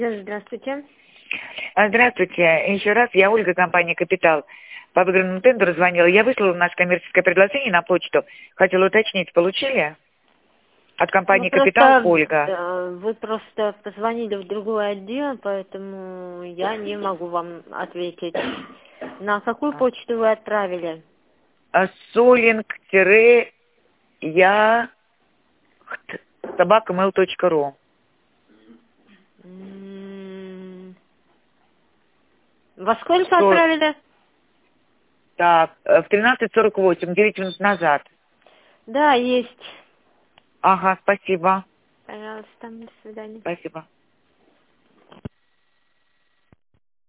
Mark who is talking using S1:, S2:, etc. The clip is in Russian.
S1: Здравствуйте.
S2: Здравствуйте. Еще раз, я Ольга, компания «Капитал». По выигранному тендеру звонила. Я выслала наше коммерческое предложение на почту. Хотела уточнить, получили? От компании «Капитал» Ольга.
S1: Вы просто позвонили в другой отдел, поэтому я не могу вам ответить. На какую почту вы отправили?
S2: soling-я@mail.ru.
S1: Во сколько отправили?
S2: Так, в 13:48, 9 минут назад.
S1: Да, есть.
S2: Ага, спасибо.
S1: Пожалуйста, до свидания.
S2: Спасибо.